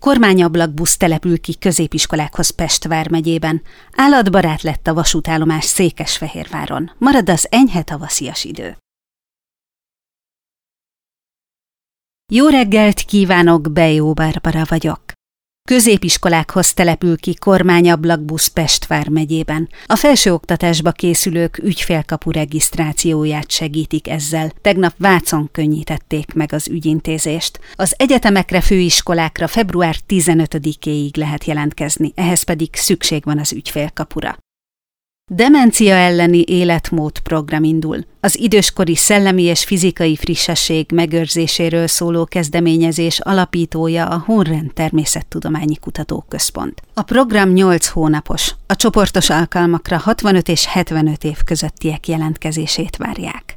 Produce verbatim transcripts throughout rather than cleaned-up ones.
Kormányablakbusz települ ki középiskolákhoz Pest vármegyében. Állatbarát lett a vasútállomás Székesfehérváron. Marad az enyhe tavaszias idő. Jó reggelt kívánok, Bejó Barbara vagyok. Középiskolákhoz települ ki kormányablakbusz Pest vármegyében. A felsőoktatásba készülők ügyfélkapu regisztrációját segítik ezzel. Tegnap Vácon könnyítették meg az ügyintézést. Az egyetemekre, főiskolákra február tizenötödikéig lehet jelentkezni, ehhez pedig szükség van az ügyfélkapura. Demencia elleni életmód program indul. Az időskori szellemi és fizikai frissesség megőrzéséről szóló kezdeményezés alapítója a Honrend Természettudományi Kutatóközpont. A program nyolc hónapos. A csoportos alkalmakra hatvanöt és hetvenöt év közöttiek jelentkezését várják.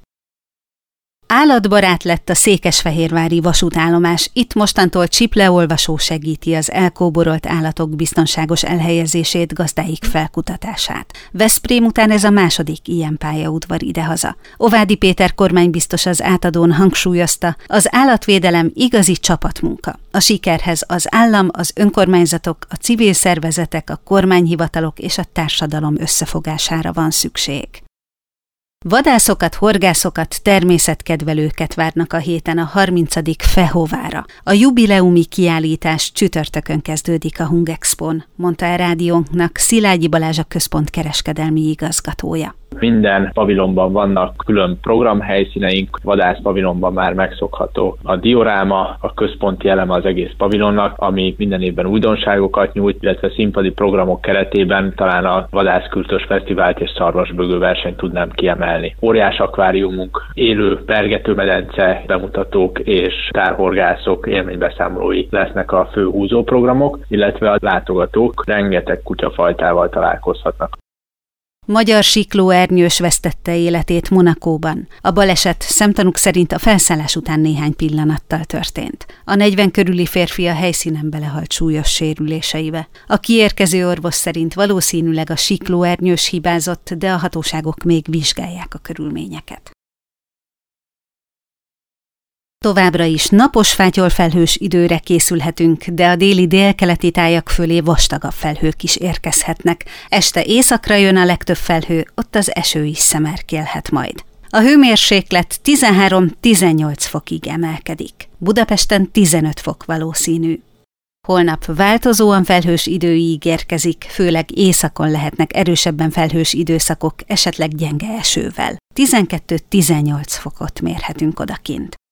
Állatbarát lett a székesfehérvári vasútállomás, itt mostantól csipleolvasó segíti az elkóborolt állatok biztonságos elhelyezését, gazdáik felkutatását. Veszprém után ez a második ilyen pályaudvar idehaza. Ovádi Péter kormánybiztos az átadón hangsúlyozta, az állatvédelem igazi csapatmunka. A sikerhez az állam, az önkormányzatok, a civil szervezetek, a kormányhivatalok és a társadalom összefogására van szükség. Vadászokat, horgászokat, természetkedvelőket várnak a héten a harmincadik Fehovára. A jubileumi kiállítás csütörtökön kezdődik a Hungexpón, mondta a rádiónknak Szilágyi Balázs, a központ kereskedelmi igazgatója. Minden pavilonban vannak külön programhelyszíneink, vadász pavilonban már megszokható a dioráma, a központi eleme az egész pavilonnak, ami minden évben újdonságokat nyújt, illetve színpadi programok keretében talán a vadászkürtös fesztivált és szarvasbögő versenyt tudnám kiemelni. Óriás akváriumunk, élő pergetőmedence bemutatók és tárhorgászok élménybeszámolói lesznek a fő húzóprogramok, illetve a látogatók rengeteg kutyafajtával találkozhatnak. Magyar siklóernyős vesztette életét Monacóban. A baleset szemtanúk szerint a felszállás után néhány pillanattal történt. A negyven körüli férfi a helyszínen belehalt súlyos sérüléseibe. A kiérkező orvos szerint valószínűleg a siklóernyős hibázott, de a hatóságok még vizsgálják a körülményeket. Továbbra is napos fátyolfelhős időre készülhetünk, de a déli délkeleti tájak fölé vastagabb felhők is érkezhetnek. Este északra jön a legtöbb felhő, ott az eső is szemerkélhet majd. A hőmérséklet tizenhárom-tizennyolc fokig emelkedik. Budapesten tizenöt fok valószínű. Holnap változóan felhős idő ígérkezik, főleg északon lehetnek erősebben felhős időszakok, esetleg gyenge esővel. tizenkettő-tizennyolc fokot mérhetünk odakint.